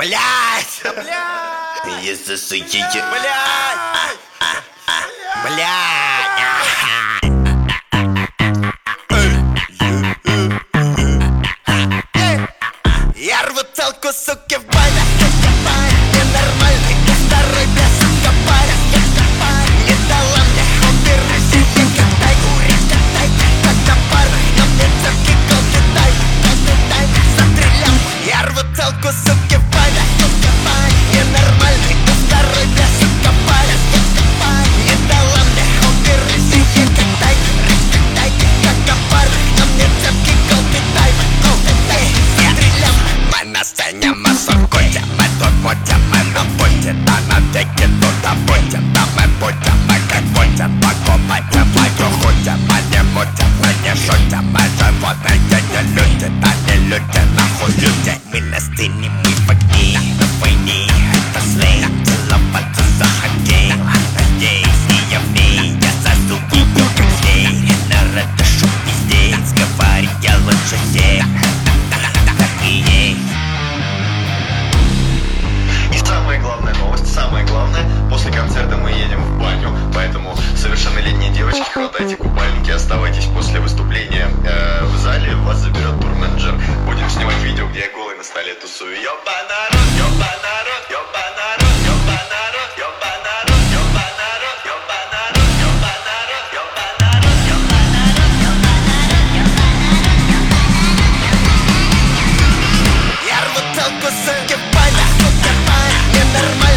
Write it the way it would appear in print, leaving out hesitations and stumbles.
Блять! Да блядь! Если суки... Блядь! Блять! Я рву целку, суки, в банях. Ненормальный, ты второй, бля, сука, паря. Не дала мне убирать себе, катай, кури, катай. Когда пара, на мне цепки, колдытай. Стрелял, я рву целку, суки, в банях. Ненормальный, ты второй, бля, сука, паря. Не дала мне убирать себе, катай, катай. Когда пара, на мне цепки, колдытай. Стрелял, мы на сцене, мы сокоте. Мы тут будем, мы на пути. Да на деке тут будем. Да мы будем, мы как будем. Покупайте мою худя. Мы не будем, мы не шутим. Мы животные, не люди. Да не люди, нахуй люди. Мы на сцене, мы в огне. На войне, это слей. Целоваться за хоккей. Надеюсь, не в ней. Я сосу ее, как зверь. Народ, душу пиздец. Говори, я лучше всех. И самая главная новость, самое главное, после концерта мы едем в баню, поэтому совершеннолетние девочки, хватайте купальники, оставайтесь после выступления в зале, вас заберет турменеджер. Будем снимать видео, где я голый на столе тусую. Ёба народ, ёба народ, ёба народ, ёба народ, ёба народ, ёба народ, ёба народ, ёба народ, ёба народ, ёба народ. Я рву целку, суки, в банях. Ненормально.